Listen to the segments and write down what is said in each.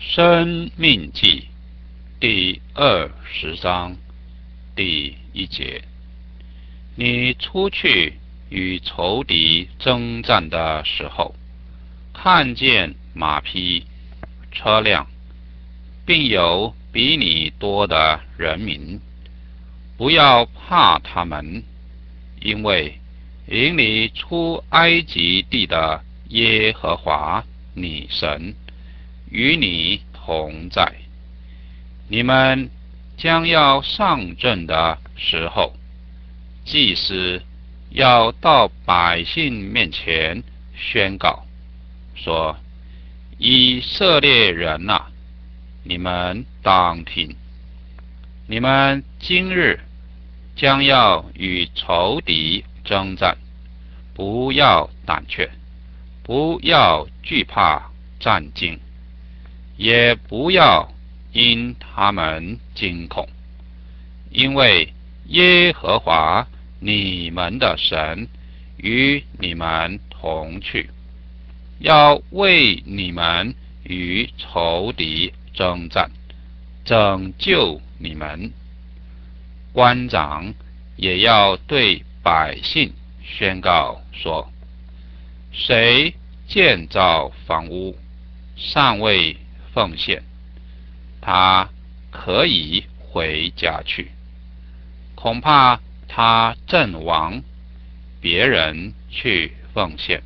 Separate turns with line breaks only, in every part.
生命记第20章第1节：你出去与仇敌征战的时候，看见马匹、车辆，并有比你多的人民，不要怕他们，因为引你出埃及地的耶和华你神与你同在。你们将要上阵的时候，祭司要到百姓面前宣告，说：以色列人啊，你们当听，你们今日将要与仇敌征战，不要胆怯，不要惧怕战惊，也不要因他们惊恐，因为耶和华你们的神与你们同去，要为你们与仇敌征战，拯救你们。官长也要对百姓宣告说：谁建造房屋，尚未奉献，他可以回家去，恐怕他阵亡，别人去奉献。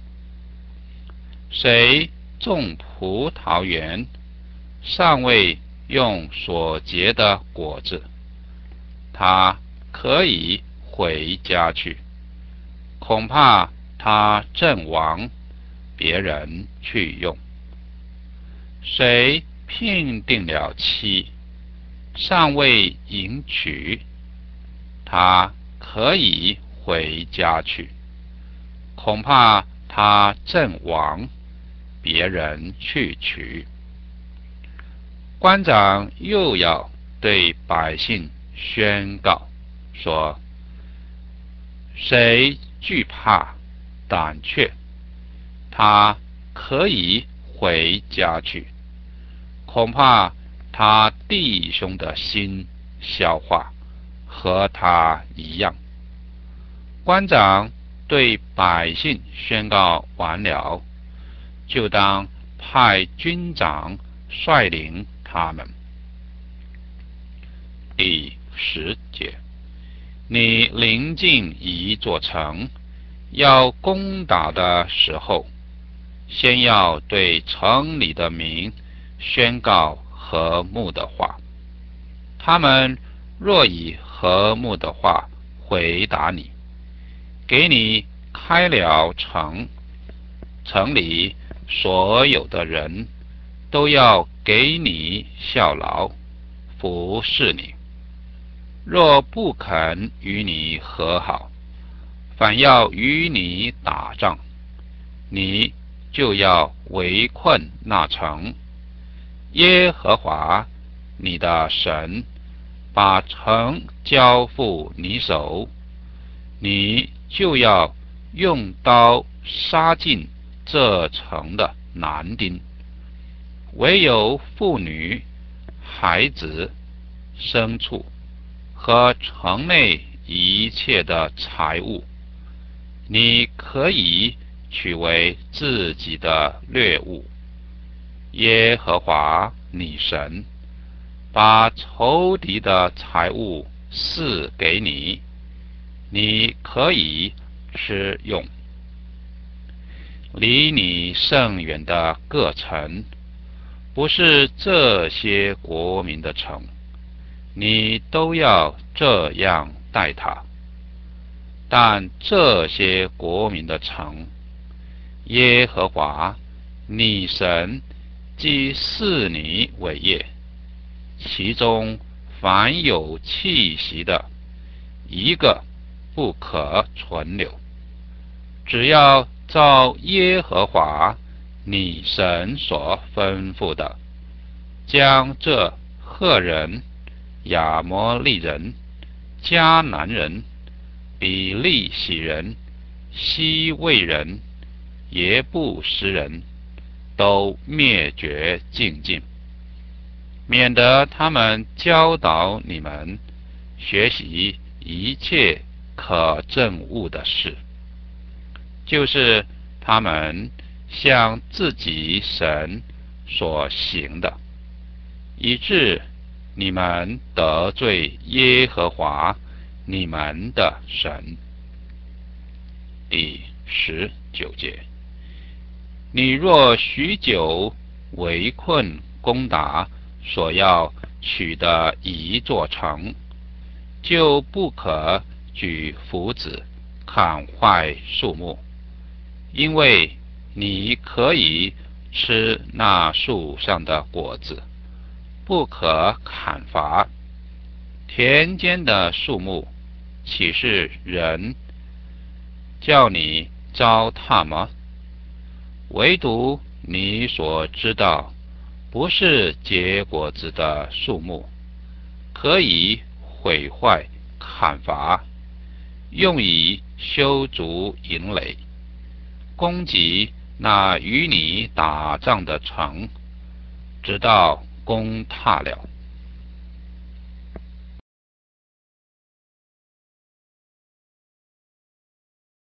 谁种葡萄园，尚未用所结的果子，他可以回家去，恐怕他阵亡，别人去用。谁聘定了妻，尚未迎娶，他可以回家去，恐怕他阵亡，别人去娶。官长又要对百姓宣告说：谁惧怕胆怯，他可以回家去，恐怕他弟兄的心消化和他一样。官长对百姓宣告完了，就当派军长率领他们。第10节：你临近一座城，要攻打的时候，先要对城里的民宣告和睦的话。他们若以和睦的话回答你，给你开了城，城里所有的人都要给你效劳，服侍你。若不肯与你和好，反要与你打仗，你就要围困那城。耶和华你的神把城交付你手，你就要用刀杀尽这城的男丁，唯有妇女、孩子、牲畜和城内一切的财物，你可以取为自己的掠物。耶和华你神把仇敌的财物赐给你，你可以吃用。离你甚远的各城，不是这些国民的城，你都要这样待他。但这些国民的城，耶和华你神既赐你为业，其中凡有气息的，一个不可存留。只要照耶和华你神所吩咐的，将这赫人、亚摩利人、迦南人、比利洗人、西魏人、耶布斯人都灭绝净尽， 免得他们教导你们学习一切可憎恶的事，就是他们向自己神所行的，以致你们得罪耶和华你们的神。第19节，你若许久围困攻打所要取的一座城，就不可举斧子砍坏树木，因为你可以吃那树上的果子，不可砍伐。田间的树木，岂是人叫你糟蹋吗？唯独你所知道，不是结果子的树木，可以毁坏砍伐，用以修筑营垒，攻击那与你打仗的城，直到攻踏了。